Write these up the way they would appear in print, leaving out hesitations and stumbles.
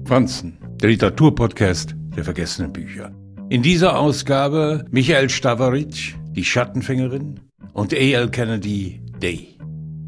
Franzen, der Literaturpodcast der vergessenen Bücher. In dieser Ausgabe Michael Stavaric, die Schattenfängerin, und A.L. Kennedy, Day.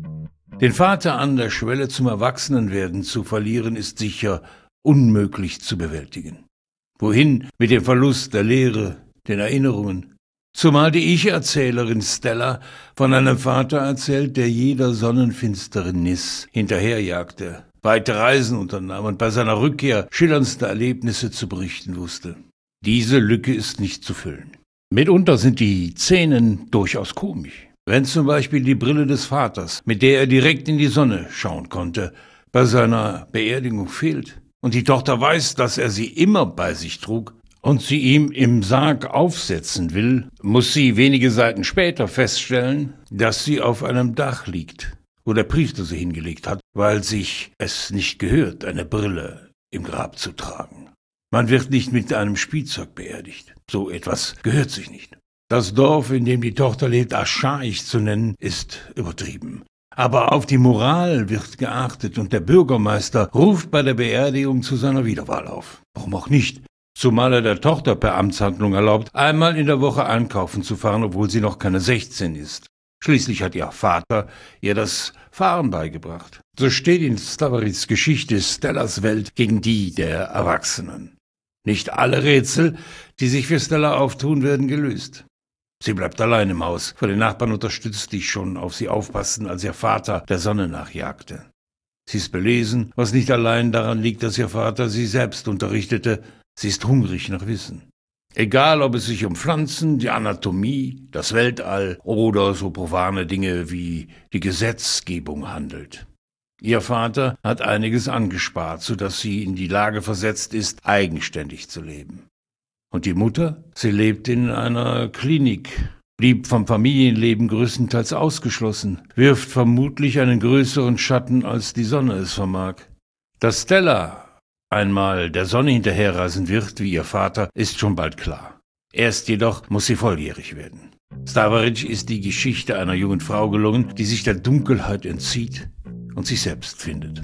Den Vater an der Schwelle zum Erwachsenenwerden zu verlieren, ist sicher unmöglich zu bewältigen. Wohin mit dem Verlust der Lehre, den Erinnerungen? Zumal die Ich-Erzählerin Stella von einem Vater erzählt, der jeder Sonnenfinsternis hinterherjagte, weite Reisen unternahm und bei seiner Rückkehr schillerndste Erlebnisse zu berichten wusste. Diese Lücke ist nicht zu füllen. Mitunter sind die Szenen durchaus komisch. Wenn zum Beispiel die Brille des Vaters, mit der er direkt in die Sonne schauen konnte, bei seiner Beerdigung fehlt und die Tochter weiß, dass er sie immer bei sich trug und sie ihm im Sarg aufsetzen will, muss sie wenige Seiten später feststellen, dass sie auf einem Dach liegt, wo der Priester sie hingelegt hat, weil sich es nicht gehört, eine Brille im Grab zu tragen. Man wird nicht mit einem Spielzeug beerdigt. So etwas gehört sich nicht. Das Dorf, in dem die Tochter lebt, archaisch zu nennen, ist übertrieben. Aber auf die Moral wird geachtet und der Bürgermeister ruft bei der Beerdigung zu seiner Wiederwahl auf. Warum auch nicht? Zumal er der Tochter per Amtshandlung erlaubt, einmal in der Woche einkaufen zu fahren, obwohl sie noch keine 16 ist. Schließlich hat ihr Vater ihr das Fahren beigebracht. So steht in Stavarics Geschichte Stellas Welt gegen die der Erwachsenen. Nicht alle Rätsel, die sich für Stella auftun, werden gelöst. Sie bleibt allein im Haus, von den Nachbarn unterstützt, die schon auf sie aufpassten, als ihr Vater der Sonne nachjagte. Sie ist belesen, was nicht allein daran liegt, dass ihr Vater sie selbst unterrichtete. Sie ist hungrig nach Wissen. Egal, ob es sich um Pflanzen, die Anatomie, das Weltall oder so profane Dinge wie die Gesetzgebung handelt. Ihr Vater hat einiges angespart, sodass sie in die Lage versetzt ist, eigenständig zu leben. Und die Mutter? Sie lebt in einer Klinik, blieb vom Familienleben größtenteils ausgeschlossen, wirft vermutlich einen größeren Schatten, als die Sonne es vermag. Dass Stella einmal der Sonne hinterherreisen wird, wie ihr Vater, ist schon bald klar. Erst jedoch muss sie volljährig werden. Stavaric ist die Geschichte einer jungen Frau gelungen, die sich der Dunkelheit entzieht und sich selbst findet.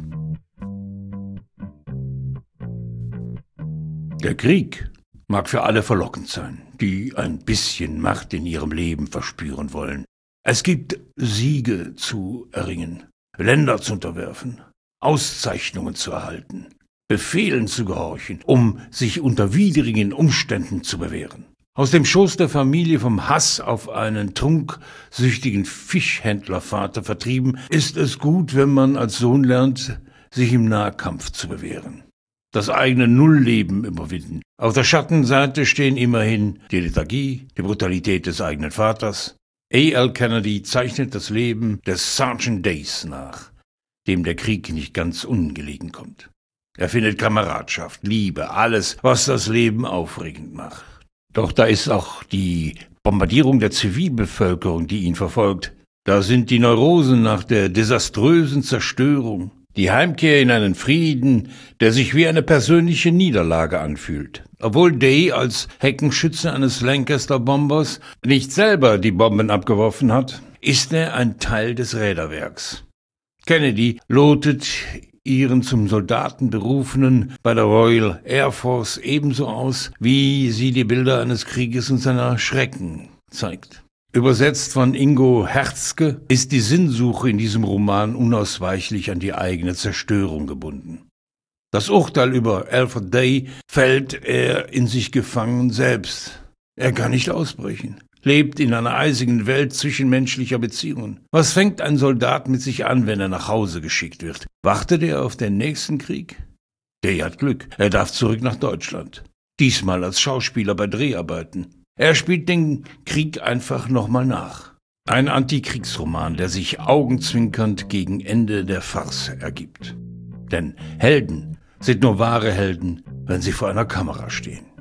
Der Krieg mag für alle verlockend sein, die ein bisschen Macht in ihrem Leben verspüren wollen. Es gibt Siege zu erringen, Länder zu unterwerfen, Auszeichnungen zu erhalten, Befehlen zu gehorchen, um sich unter widrigen Umständen zu bewähren. Aus dem Schoß der Familie vom Hass auf einen trunksüchtigen Fischhändlervater vertrieben, ist es gut, wenn man als Sohn lernt, sich im Nahkampf zu bewähren. Das eigene Nullleben überwinden. Auf der Schattenseite stehen immerhin die Lethargie, die Brutalität des eigenen Vaters. A.L. Kennedy zeichnet das Leben des Sergeant Days nach, dem der Krieg nicht ganz ungelegen kommt. Er findet Kameradschaft, Liebe, alles, was das Leben aufregend macht. Doch da ist auch die Bombardierung der Zivilbevölkerung, die ihn verfolgt. Da sind die Neurosen nach der desaströsen Zerstörung, die Heimkehr in einen Frieden, der sich wie eine persönliche Niederlage anfühlt. Obwohl Day als Heckenschütze eines Lancaster-Bombers nicht selber die Bomben abgeworfen hat, ist er ein Teil des Räderwerks. Kennedy lotet ihren zum Soldaten berufenen bei der Royal Air Force ebenso aus, wie sie die Bilder eines Krieges und seiner Schrecken zeigt. Übersetzt von Ingo Herzke ist die Sinnsuche in diesem Roman unausweichlich an die eigene Zerstörung gebunden. Das Urteil über Alfred Day fällt er in sich gefangen selbst. Er kann nicht ausbrechen, lebt in einer eisigen Welt zwischenmenschlicher Beziehungen. Was fängt ein Soldat mit sich an, wenn er nach Hause geschickt wird? Wartet er auf den nächsten Krieg? Day hat Glück, er darf zurück nach Deutschland. Diesmal als Schauspieler bei Dreharbeiten. Er spielt den Krieg einfach nochmal nach. Ein Antikriegsroman, der sich augenzwinkernd gegen Ende der Farce ergibt. Denn Helden sind nur wahre Helden, wenn sie vor einer Kamera stehen.